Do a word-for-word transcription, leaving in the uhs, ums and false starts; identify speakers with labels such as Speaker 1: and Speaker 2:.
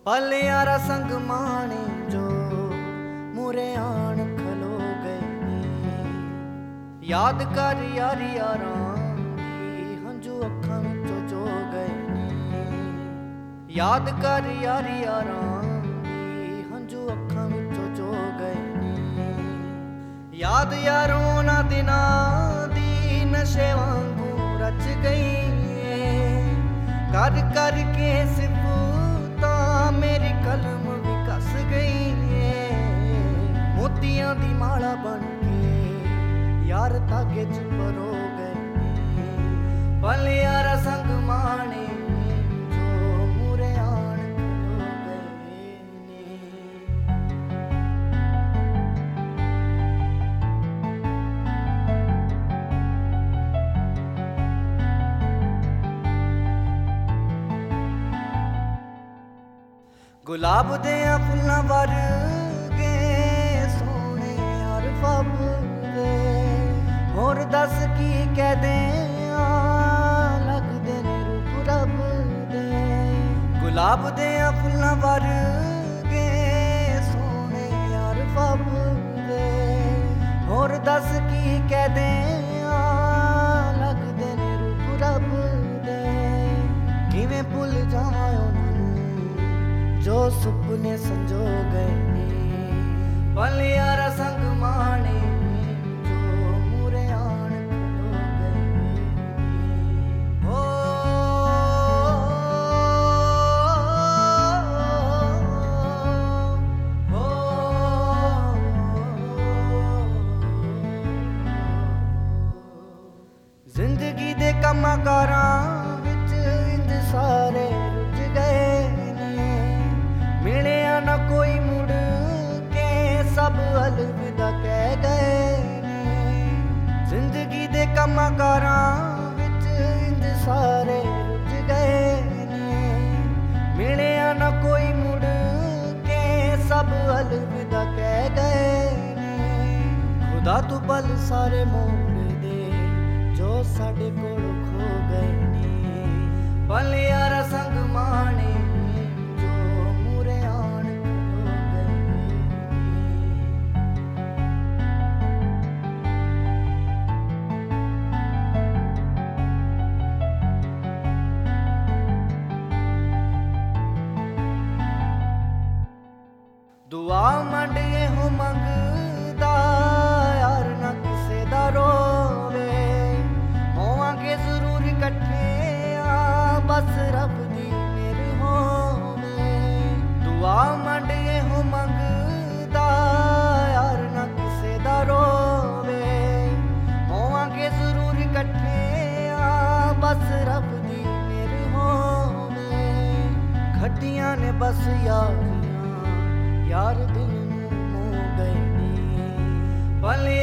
Speaker 1: पल यारा संग माने जो मुरे आन खलो गए नी। याद कर यारी यारां दी हंजू अखां विचों जो गए नी। याद कर यारी यारां दी हंजू अखां विचों जो गए नी। याद यारों ना दिनां दी नशे वांगू रच गई कर कर के सिफता मेरी कलम भी कस गई। मोतियां दी माला बन के यार धागे च परो गए। पल यारा संग माने जो मुरे आन खलो गए ने। गुलाब देया फुल्लां वर्गे सोने यार फबदे होर दस की कह देआं लगदे ने रूप रब दे। गुलाब देया फुल्लां वर्गे सोने यार फबदे होर दस की कह देआं लगदे ने रूप रब दे। किवें भुल जावां उन्हां जो सुपने संजो गए नी। पल यारा संग माने जो मुरे आन खलो गए नी। ओ, ओ, जिंदगी दे कम्मां कारां विच इंज सारे रुझ गए। मिलिया ना कोई मुड़ के सब अलविदा कह गए। जिंदगी दे कम्मां कारां विच इंज सारे रुझ गए। मिलिया ना कोई मुड़ के सब अलविदा कह गए। खुदा तू पल सारे मोड़ दे जो साडे कोल खो गए ने। पल यारा संग माने दुआ मंड हो मंगदा यार ना किसे दा रोवे। होवांगे जरूर इकट्ठे आ बस रब दी मेहर होवे। दुआ मंड हो मंगदा यार ना किसे दा रोवे। होवांगे जरूर इकट्ठे आ बस रब दी मेहर होवे। खट्टियां ने बस यार यार दिल नूं मोह गए नी। पल